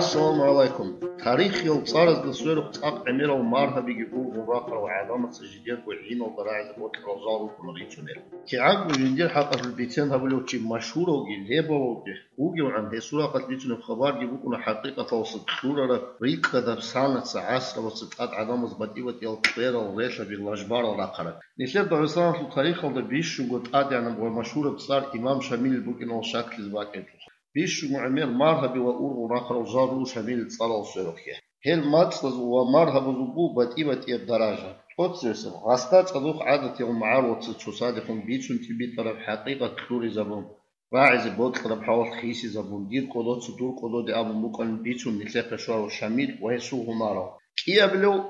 السلام عليكم. تاريخ يوم صارت قصير قطع عمير ومارها بيجيبوا غراقة وعلامة سجديات وعين وضراعي ذبوت الرزال وكنريتونير. كعاق وجندير حقا في البيتين هبلو تشي مشهور وجيليبا وجي وعن هسورة قتلتون الخبار جيبوكنا حقيقة وسط خورة ريكا دفسانة سعاسرة وسطات علامة بديوة يلقيرة وريشة باللجبار ولاقرة. نشير دارسان في التاريخ البيش وقد آدي عن مشهور بصار إمام شميل البوكين وشاكل زباكين. بيش معمر مرهب وأور وراخر وزارو شميل صلاة وسيركيه. هل ماتسز ومرهب وزبو بديوة الدرجة. أتصل غستات صدوق عادة يوم معار وتصادقون بيتون تبي طرف حقيقة كلوري زبون. راعي زبوت طرف حوال خيسي زبون دير قدوت صدور قدوت أبو مكان بيتون نتلاقى شوار وشميل ويسوه نارو. كي أبلو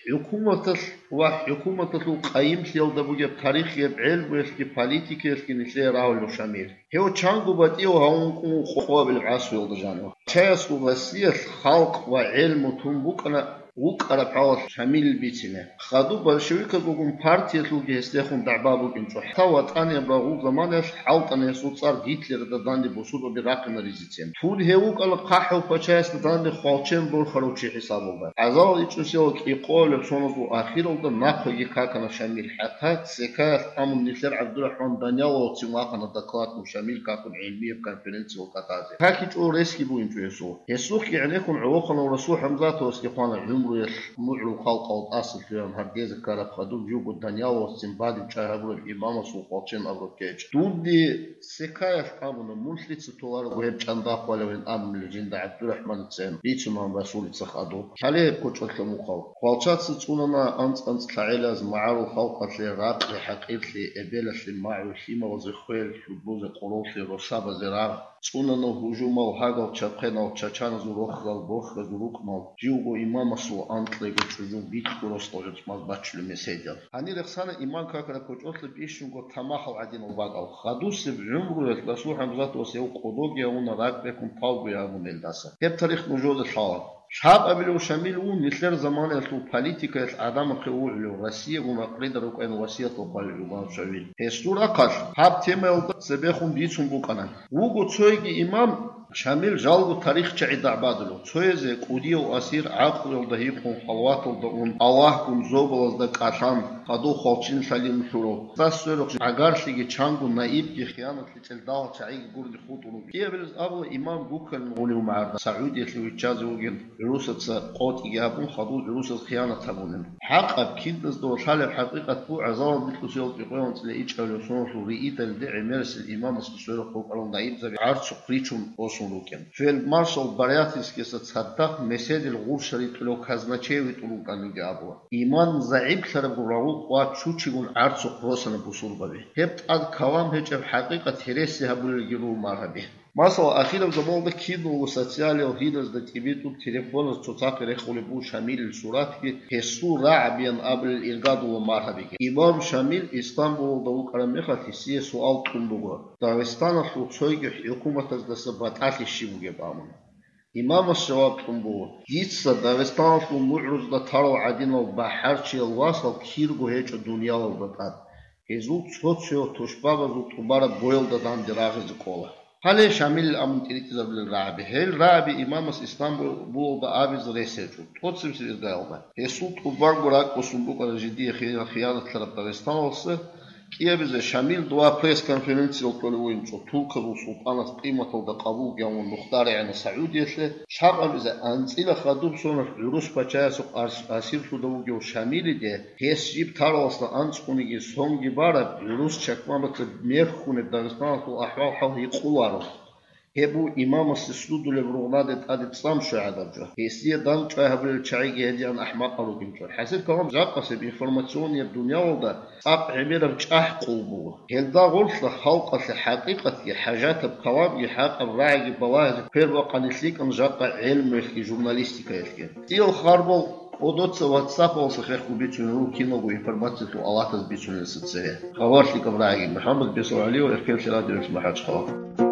حكومة القايم سيال دبوجة بتاريخ يبعل ويسكي بوليتيك يسكي نسلي راهو شميل هو تشانغو بديو هون خوا بالعاصي والدجانو تياس وغسيل خلق وعلم تنبوك أنا وقرب حوال شميل البيتنا خدو بالشويكة بقوم بارتي تلوجي هستيخون دعبابو بنتو حتى وطاني براغو زمان حالت أن يسوط صار هتلر ددان دي بوسود وبراقنا ريزيتين فود هيوك على قاحو بچاس ددان دي خوالچين بول خروچي حسابو بار عزاو يتشوسيوك يقول بسونزو آخير ولد ناقو يكاكنا شميل حتى سيكاس أمن نسر عبد الرحمن دانيال وتسماقنا دكلات وشميل كاكن علمية بكونفرنسي وكتازي هاكي تو ريسكي بو انتو يسوق يعني يكون عوقنا ورسول حمزات وسكيقانا معلو خلق الأصل في هرديز كارب خدود جوجو دانيال والسنبادي تشاهبر الإمام سوقاتين أبروكيج دودي سكايف أمنا ملحت ستوار وهب چنداق ولوين أمن الجند عبد الرحمن تسين بيتمان رسول تسخادو حاليه كوچ الخموخاو خالشات ستوننا أنت تعيلاز معارو خلق لي راب لي حقيق لي إبيلة لي معو شيما وزخويل شبوز قروف لي رشاب زراغ سوننا هجوما وهاغا وچاقنا وچاچانا زروخغا وبوخغا زروكما جيوغو إمام سو أنتلي وچوجو بيت كورستوجت ماز باتشلو مسيدل هاني رخصانا إيمان كاكرا كوچوتل بيشونغو تماخل عدين وباقاو خدوس بعمرو يتلاسو حمزات وسيو قدوغي هونا راك بكم طالبو يامون الداسا هب تاريخ نجود الحوار شاب أبلو شميل ونسلر زمان التو بوليتيكا العدم قوة روسيا ومقرد روكان وسيا طبال يوم شويل هستور أقل هاب تيمل سبيخون بيتون بوكانا وقو تسويجي إمام شامل جالو تاريخ شعيد عبادلو تسويزي قودي وأسير عقل الدهيقون حلوات الدقون الله كم زوبلز دك عشان قدو خالشين سليم شروع تسويرق عقارشيجي چانگو نائب كي خيانة لتلدال شعيق قرد خطونو كي أبلز أبو إمام بوكل نغوليو معرض سعودية لويتشازي وغن روسة قوت إيابون خدو روسة خيانة تبونن حق أبكيدنس دو شالب حقيقة بو عزام مثل سيول تقويون تلئيش كاليوسون رئيت الدعي مارس الإمام سسويرق بوكالون نائب زبي عرض قريتشون روكن في المارشال بارياتيس كي ستصدق مسيد الغور شريط لو كازناتشيوي طلوب كانوا جابوا إيمان زعيب شرب راوق واتشوتشيون عرض قروسنا بوصول ببي هبت أد كلام هجب حقيقة هرسي هبول الجرو مرهبه مثلا أخيرا زمان ده كينو وسوسيالي وهيدز ده تبيتو تليفون تطاق رخول بو شامل الصورات كي هسو راعبين قبل الإرقاد ومرهبه إمام شامل إسطنبول ده وكرميخة تسيه سؤال تنبوغو داغستان خلوصويق حكومة تزدسبات عالي الشيبوغي بامن إمام الشواب تنبوغو يتسا داغستان خلو معرض ده تارو عدين وبحرشي الواصل كيرغو هيج الدنيا وبطات هزو تسوتسيو تشبابا زو تبارا بويل ده دان دراغز كولا حاله شامل أمن تريتزر بالرعبة هل رعبة إمامس إسطنبول بأبيز ريسيرجو توتسم سير دايلبا هسوت كبار براك وسنبوك الجدية خيانة طرف داغستان والسه كي أبيز شامل دوا بريس كونفرنسي وطلوين شو تلك السلطانة قيمة الدقابوق يوم المختار عن سعودية شاب أبيز أنزل خدوب سونر روس بچاسق أسير شدوغي وشامل ده هس جيب تاروسنا أنسقوني سونجي بارا روس چكمامة ميرخون داغستان تو أحوال حال يقولارو هبو إمام السسود لبرغناد أدت صام شعادرجه هسيه دان تهبل الشعيق هدي عن أحمق روكينجو حسب كلام جاقس بإنفورماسيون الدنيا ودا أق عمير بجاح قلبه هل دا غلط لحلقة حقيقة حاجات بكلام يحاق الرعي بواز بير وقانسليك أن جاق علم في جورناليستيكا يلكي تيل خاربل ودوت واتساب وصخيخ بيتشنو كينو وإنفورماتيو الله تزبيتشنو السلسلة خوارش لك الرعي محمد بيسو علي وإركيل شرادي وإسمحات خواف